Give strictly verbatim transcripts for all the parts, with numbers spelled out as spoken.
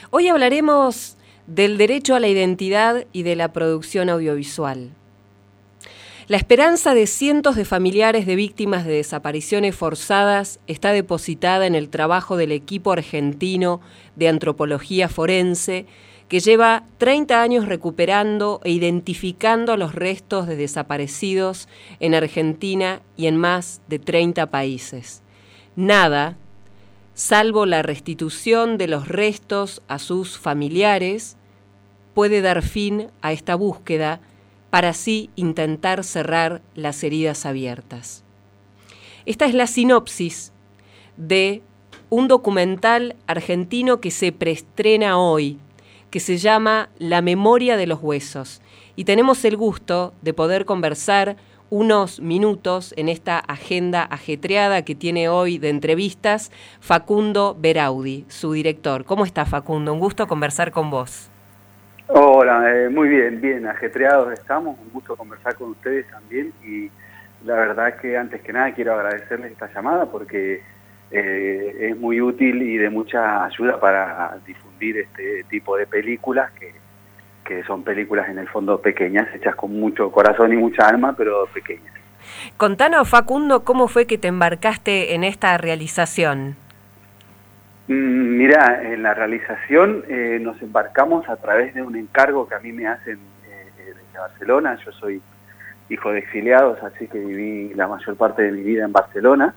Hoy hablaremos del derecho a la identidad y de la producción audiovisual. La esperanza de cientos de familiares de víctimas de desapariciones forzadas está depositada en el trabajo del equipo argentino de antropología forense, que lleva treinta años recuperando e identificando los restos de desaparecidos en Argentina y en más de treinta países. Nada, salvo la restitución de los restos a sus familiares, puede dar fin a esta búsqueda para así intentar cerrar las heridas abiertas. Esta es la sinopsis de un documental argentino que se preestrena hoy, que se llama La memoria de los huesos, y tenemos el gusto de poder conversar unos minutos en esta agenda ajetreada que tiene hoy de entrevistas Facundo Beraudi, su director. ¿Cómo está, Facundo? Un gusto conversar con vos. Hola, eh, muy bien, bien, ajetreados estamos, un gusto conversar con ustedes también, y la verdad es que antes que nada quiero agradecerles esta llamada porque eh, es muy útil y de mucha ayuda para difundir este tipo de películas que, que son películas en el fondo pequeñas, hechas con mucho corazón y mucha alma, pero pequeñas. Contanos, Facundo, ¿cómo fue que te embarcaste en esta realización? Mira, en la realización eh, nos embarcamos a través de un encargo que a mí me hacen eh, desde Barcelona. Yo soy hijo de exiliados, así que viví la mayor parte de mi vida en Barcelona.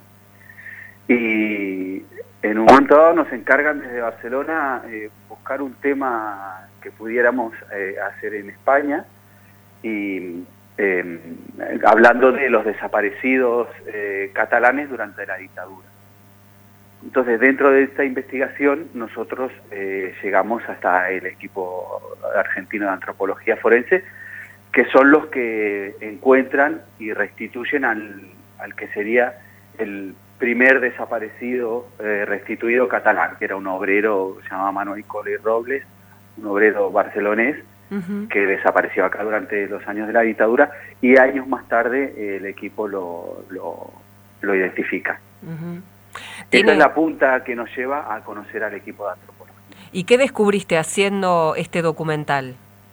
Y en un momento dado nos encargan desde Barcelona eh, buscar un tema que pudiéramos eh, hacer en España, y eh, hablando de los desaparecidos eh, catalanes durante la dictadura. Entonces, dentro de esta investigación, nosotros eh, llegamos hasta el equipo argentino de antropología forense, que son los que encuentran y restituyen al, al que sería el primer desaparecido eh, restituido catalán, que era un obrero, se llamaba Manuel Coll i Robles, un obrero barcelonés, uh-huh. que desapareció acá durante los años de la dictadura, y años más tarde eh, el equipo lo, lo, lo identifica. Uh-huh. ¿Tiene... Esa es la punta que nos lleva a conocer al equipo de antropología. ¿Y qué descubriste haciendo este documental?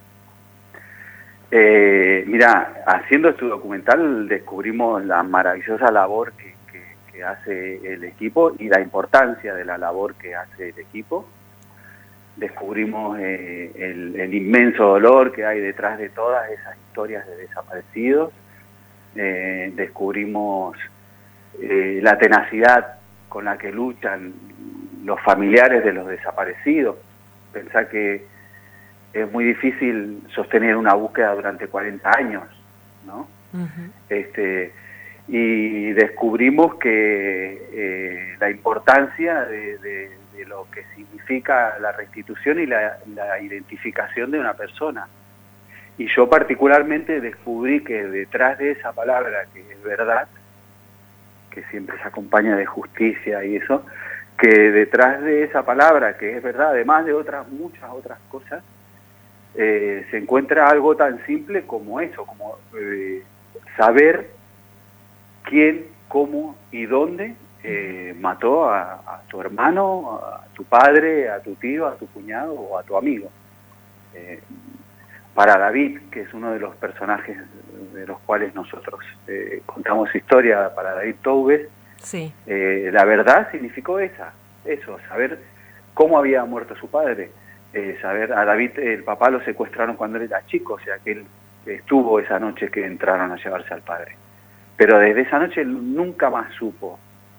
Eh, mira, haciendo este documental descubrimos la maravillosa labor que, que, que hace el equipo y la importancia de la labor que hace el equipo. Descubrimos eh, el, el inmenso dolor que hay detrás de todas esas historias de desaparecidos. Eh, descubrimos eh, la tenacidad con la que luchan los familiares de los desaparecidos. Pensá que es muy difícil sostener una búsqueda durante cuarenta años, ¿no? Uh-huh. Este, y descubrimos que eh, la importancia de, de, de lo que significa la restitución y la, la identificación de una persona. Y yo particularmente descubrí que detrás de esa palabra, que es verdad, que siempre se acompaña de justicia y eso, que detrás de esa palabra, que es verdad, además de otras muchas otras cosas, eh, se encuentra algo tan simple como eso, como eh, saber quién, cómo y dónde eh, mató a, a tu hermano, a tu padre, a tu tío, a tu cuñado o a tu amigo. Eh, para David, que es uno de los personajes de los cuales nosotros eh, contamos historia, para David Toubes, sí. eh, la verdad significó esa, eso, saber cómo había muerto su padre, eh, saber, a David el papá lo secuestraron cuando él era chico, o sea que él estuvo esa noche que entraron a llevarse al padre, pero desde esa noche él nunca más supo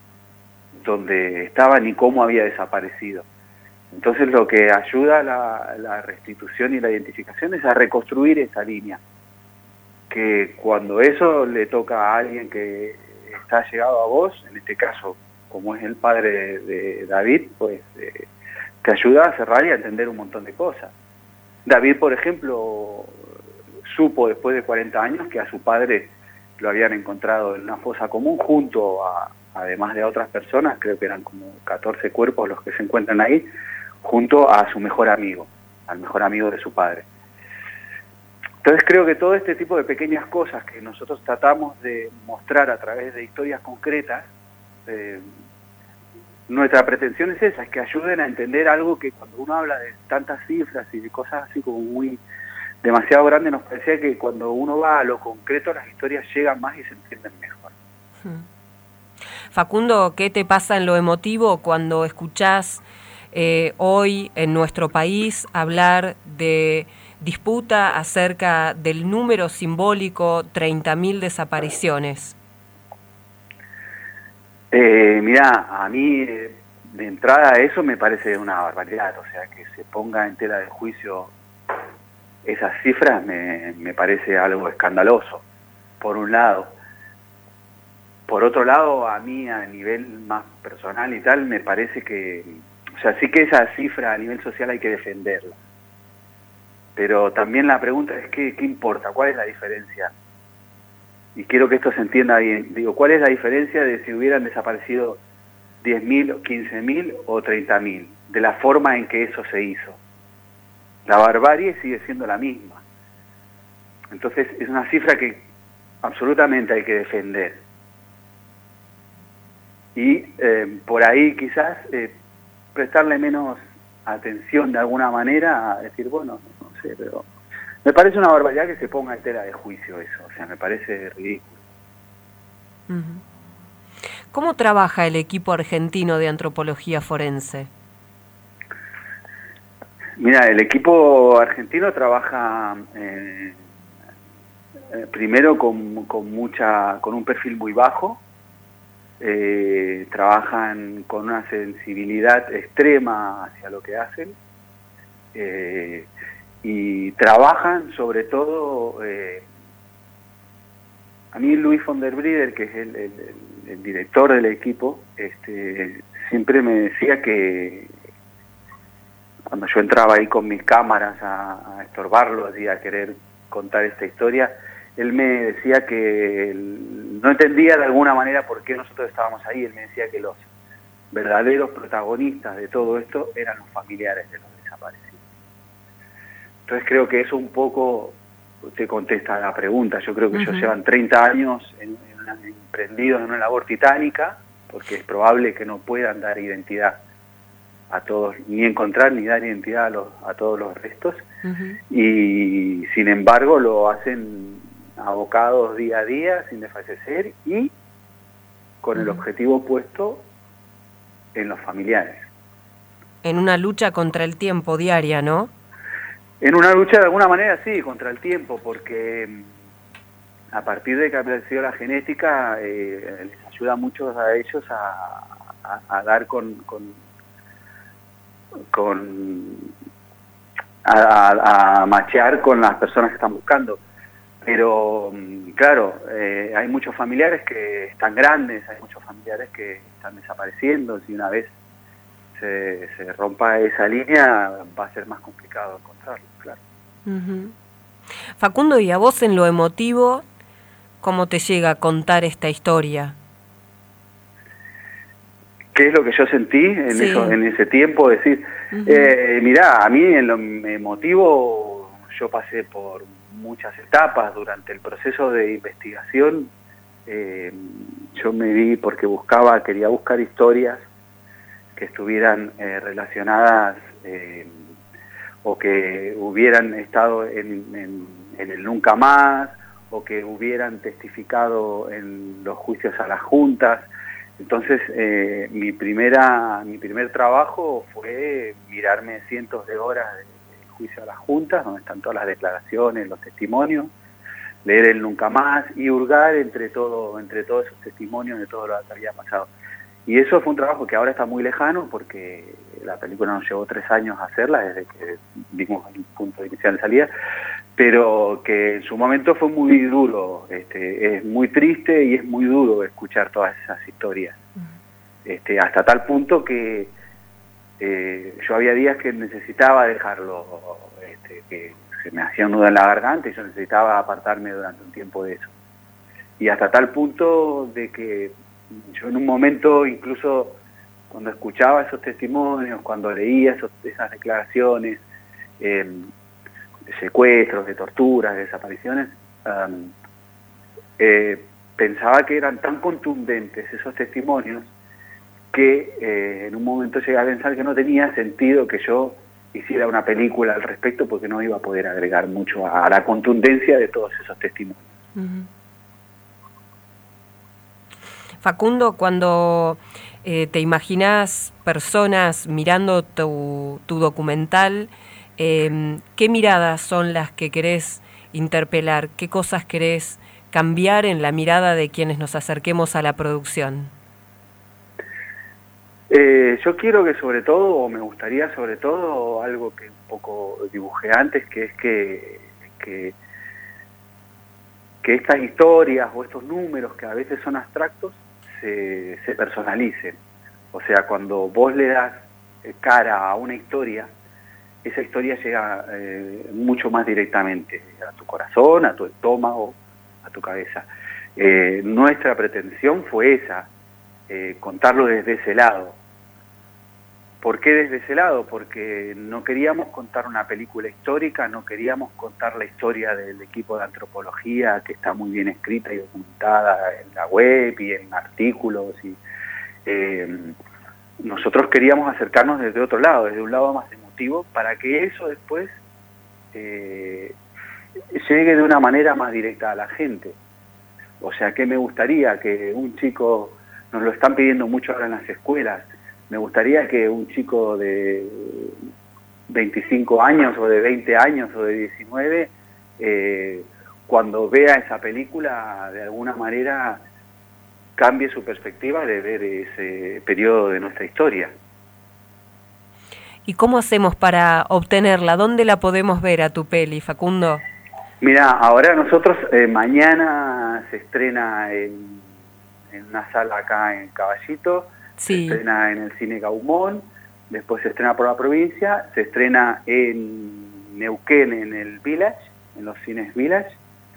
dónde estaba ni cómo había desaparecido. Entonces lo que ayuda a la, la restitución y la identificación es a reconstruir esa línea, que cuando eso le toca a alguien que está llegado a vos, en este caso como es el padre de, de David, pues eh, te ayuda a cerrar y a entender un montón de cosas. David, por ejemplo, supo después de cuarenta años que a su padre lo habían encontrado en una fosa común junto a, además de a otras personas, creo que eran como catorce cuerpos los que se encuentran ahí, junto a su mejor amigo, al mejor amigo de su padre. Entonces creo que todo este tipo de pequeñas cosas que nosotros tratamos de mostrar a través de historias concretas, eh, nuestra pretensión es esa, es que ayuden a entender algo que cuando uno habla de tantas cifras y de cosas así como muy demasiado grandes, nos parecía que cuando uno va a lo concreto las historias llegan más y se entienden mejor. Facundo, ¿qué te pasa en lo emotivo cuando escuchás eh, hoy en nuestro país hablar de disputa acerca del número simbólico treinta mil desapariciones? Eh, mirá, a mí eh, de entrada eso me parece una barbaridad, o sea, que se ponga en tela de juicio esas cifras me, me parece algo escandaloso, por un lado. Por otro lado, a mí a nivel más personal y tal, me parece que, o sea, sí que esa cifra a nivel social hay que defenderla. Pero también la pregunta es, ¿qué, qué importa? ¿Cuál es la diferencia? Y quiero que esto se entienda bien. Digo, ¿cuál es la diferencia de si hubieran desaparecido diez mil, quince mil o treinta mil? De la forma en que eso se hizo. La barbarie sigue siendo la misma. Entonces, es una cifra que absolutamente hay que defender. Y eh, por ahí quizás eh, prestarle menos atención de alguna manera, a decir, bueno, no sé, pero me parece una barbaridad que se ponga en tela de juicio eso, o sea, me parece ridículo. ¿Cómo trabaja el equipo argentino de antropología forense? Mira, el equipo argentino trabaja eh, eh, primero con, con mucha, con un perfil muy bajo. Eh, trabajan con una sensibilidad extrema hacia lo que hacen eh, y trabajan sobre todo, eh, a mí Luis von der Brieder, que es el, el, el director del equipo, este, siempre me decía que cuando yo entraba ahí con mis cámaras a, a estorbarlos y a querer contar esta historia, él me decía que no entendía de alguna manera por qué nosotros estábamos ahí. Él me decía que los verdaderos protagonistas de todo esto eran los familiares de los desaparecidos. Entonces creo que eso un poco te contesta la pregunta. Yo creo que uh-huh. ellos llevan treinta años en, en una, emprendidos en una labor titánica, porque es probable que no puedan dar identidad a todos, ni encontrar ni dar identidad a, los, a todos los restos, uh-huh. y sin embargo lo hacen abocados día a día, sin desfallecer, y con el objetivo puesto en los familiares. En una lucha contra el tiempo diaria, ¿no? En una lucha de alguna manera, sí, contra el tiempo, porque a partir de que ha aparecido la genética, eh, les ayuda mucho a ellos a, a, a dar con... con, con a, a, a machear con las personas que están buscando. Pero, claro, eh, hay muchos familiares que están grandes, hay muchos familiares que están desapareciendo. Si una vez se, se rompa esa línea, va a ser más complicado encontrarlos, claro. Uh-huh. Facundo, y a vos en lo emotivo, ¿cómo te llega a contar esta historia? ¿Qué es lo que yo sentí en, sí. eso, en ese tiempo? Decir, uh-huh. eh, mirá, a mí en lo emotivo yo pasé por muchas etapas durante el proceso de investigación. Eh, yo me vi porque buscaba, quería buscar historias que estuvieran eh, relacionadas eh, o que hubieran estado en, en, en el Nunca Más, o que hubieran testificado en los juicios a las juntas. Entonces eh, mi primera mi primer trabajo fue mirarme cientos de horas de juicio a las juntas, donde están todas las declaraciones, los testimonios, leer el Nunca Más y hurgar entre todo, entre todos esos testimonios de todo lo que había pasado. Y eso fue un trabajo que ahora está muy lejano, porque la película nos llevó tres años a hacerla, desde que vimos el punto inicial de salida, pero que en su momento fue muy duro, este, es muy triste y es muy duro escuchar todas esas historias, este, hasta tal punto que Eh, yo había días que necesitaba dejarlo, este, que se me hacía un nudo en la garganta y yo necesitaba apartarme durante un tiempo de eso. Y hasta tal punto de que yo en un momento, incluso cuando escuchaba esos testimonios, cuando leía esos, esas declaraciones eh, de secuestros, de torturas, de desapariciones, um, eh, pensaba que eran tan contundentes esos testimonios que eh, en un momento llegué a pensar que no tenía sentido que yo hiciera una película al respecto porque no iba a poder agregar mucho a, a la contundencia de todos esos testimonios. Uh-huh. Facundo, cuando eh, te imaginas personas mirando tu, tu documental, eh, ¿qué miradas son las que querés interpelar? ¿Qué cosas querés cambiar en la mirada de quienes nos acerquemos a la producción? Eh, yo quiero que sobre todo, o me gustaría sobre todo, algo que un poco dibujé antes, que es que, que, que estas historias o estos números que a veces son abstractos, se, se personalicen. O sea, cuando vos le das cara a una historia, esa historia llega eh, mucho más directamente a tu corazón, a tu estómago, a tu cabeza. Eh, nuestra pretensión fue esa, eh, contarlo desde ese lado. ¿Por qué desde ese lado? Porque no queríamos contar una película histórica, no queríamos contar la historia del equipo de antropología, que está muy bien escrita y documentada en la web y en artículos. Y, eh, nosotros queríamos acercarnos desde otro lado, desde un lado más emotivo, para que eso después eh, llegue de una manera más directa a la gente. O sea, que me gustaría que un chico, nos lo están pidiendo mucho ahora en las escuelas, me gustaría que un chico de veinticinco años o de veinte años o de diecinueve, eh, cuando vea esa película, de alguna manera cambie su perspectiva de ver ese periodo de nuestra historia. ¿Y cómo hacemos para obtenerla? ¿Dónde la podemos ver a tu peli, Facundo? Mira, ahora nosotros, eh, mañana se estrena en, en una sala acá en Caballito. Sí. Se estrena en el Cine Gaumont, después se estrena por la provincia, se estrena en Neuquén, en el Village, en los cines Village,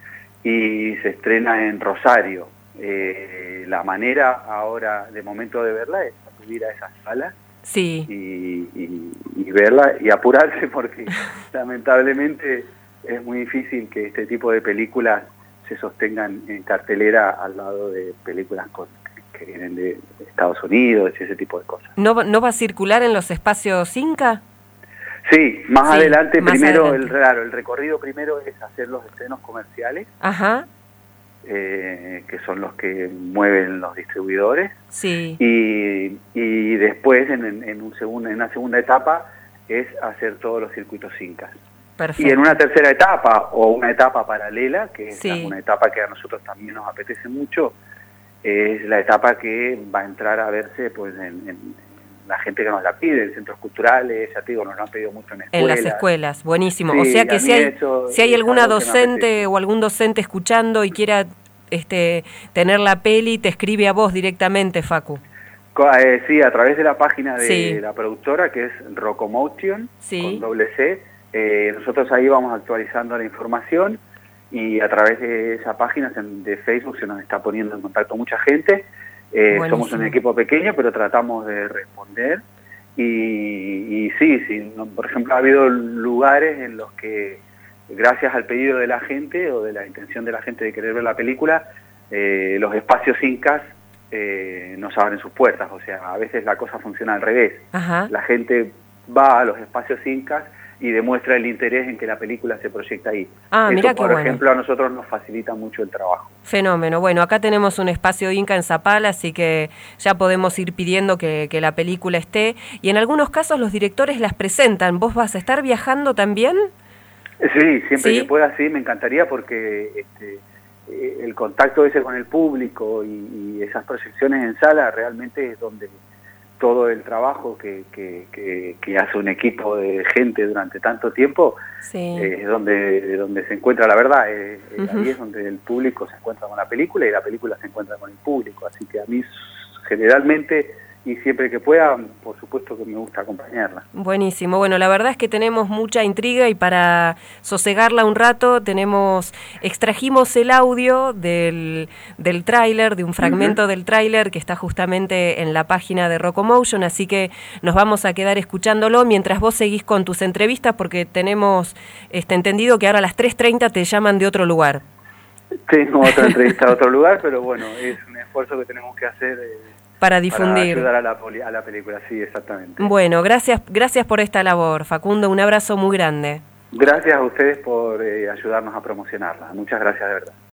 y se estrena en Rosario. Eh, la manera ahora, de momento, de verla es acudir a esa sala sí. y, y, y verla y apurarse porque lamentablemente es muy difícil que este tipo de películas se sostengan en cartelera al lado de películas con que vienen de Estados Unidos y ese tipo de cosas. ¿No, no va a circular en los espacios Inca? Sí, más sí, adelante, más primero, adelante. El, claro, el recorrido primero es hacer los estrenos comerciales, Ajá. Eh, que son los que mueven los distribuidores, sí. y, y después, en, en, un segundo, en una segunda etapa, es hacer todos los circuitos Incas. Perfecto. Y en una tercera etapa, o una etapa paralela, que es sí. una etapa que a nosotros también nos apetece mucho, es la etapa que va a entrar a verse pues en, en la gente que nos la pide, en centros culturales, ya te digo, nos lo han pedido mucho en escuelas. En las escuelas, buenísimo. Sí, o sea que si hay, si hay alguna docente o algún docente escuchando y quiera este tener la peli, te escribe a vos directamente, Facu. Eh, sí, a través de la página de sí. la productora, que es Rocomotion, sí. con doble C. Eh, nosotros ahí vamos actualizando la información, y a través de esa página de Facebook se nos está poniendo en contacto mucha gente. Eh, somos un equipo pequeño, pero tratamos de responder. Y, y sí, sí no, por ejemplo, ha habido lugares en los que, gracias al pedido de la gente o de la intención de la gente de querer ver la película, eh, los espacios Incas eh, nos abren sus puertas. O sea, a veces la cosa funciona al revés. Ajá. La gente va a los espacios Incas y demuestra el interés en que la película se proyecta ahí. Ah, Eso, mirá por qué bueno. ejemplo, a nosotros nos facilita mucho el trabajo. Fenómeno. Bueno, acá tenemos un espacio Inca en Zapala, así que ya podemos ir pidiendo que, que la película esté. Y en algunos casos los directores las presentan. ¿Vos vas a estar viajando también? Sí, siempre ¿Sí? que pueda, sí, me encantaría, porque este, el contacto ese con el público y, y esas proyecciones en sala realmente es donde todo el trabajo que, que, que, que hace un equipo de gente durante tanto tiempo, sí. eh, es donde, donde se encuentra la verdad. Eh, uh-huh. Ahí es donde el público se encuentra con la película y la película se encuentra con el público. Así que a mí generalmente y siempre que pueda, por supuesto que me gusta acompañarla. Buenísimo. Bueno, la verdad es que tenemos mucha intriga y para sosegarla un rato tenemos extrajimos el audio del, del tráiler, de un fragmento uh-huh. del tráiler que está justamente en la página de Rocomotion, así que nos vamos a quedar escuchándolo mientras vos seguís con tus entrevistas, porque tenemos este, entendido que ahora a las tres treinta te llaman de otro lugar. Tengo otra entrevista de otro lugar, pero bueno, es un esfuerzo que tenemos que hacer eh, Para difundir. Para ayudar a la, a la película, sí, exactamente. Bueno, gracias, gracias por esta labor, Facundo, un abrazo muy grande. Gracias a ustedes por eh, ayudarnos a promocionarla. Muchas gracias, de verdad.